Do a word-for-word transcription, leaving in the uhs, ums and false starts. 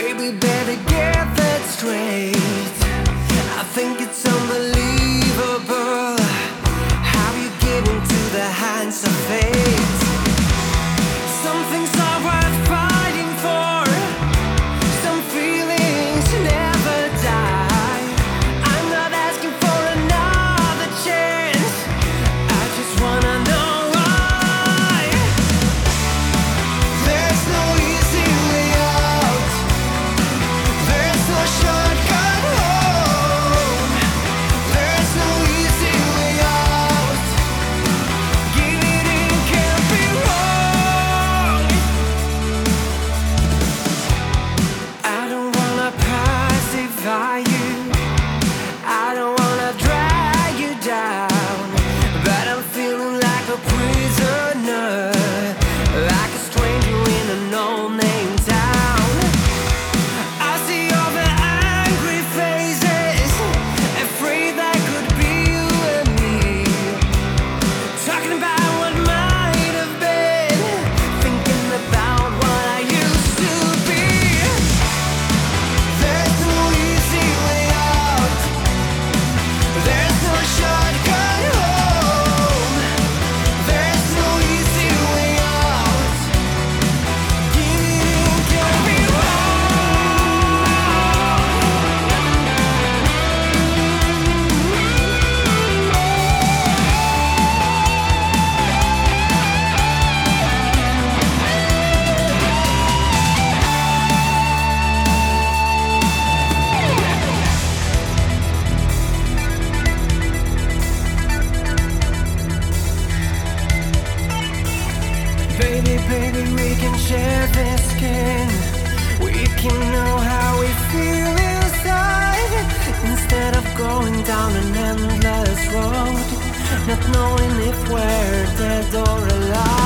Baby, better get that straight. I think it's unbelievable how you get into the hands of fate. Some things are worth fighting for, some feelings never die. I'm not asking for another chance, I just wanna know why. There's no easy way out, there's no shortcut home. There's no easy way out, giving in can't be wrong. I don't wanna pacify you, I don't wanna drag you down, but I'm feeling like a prisoner, like a stranger in a no-name town. I see all the angry faces, afraid that could be you and me, talking about what might have been, thinking about what I used to be. There's no easy way out, there's no shortcut home. There's no easy way out, giving in can't be Baby, baby, we can share this skin. We can know how we feel inside, instead of going down an endless road, not knowing if we're dead or alive.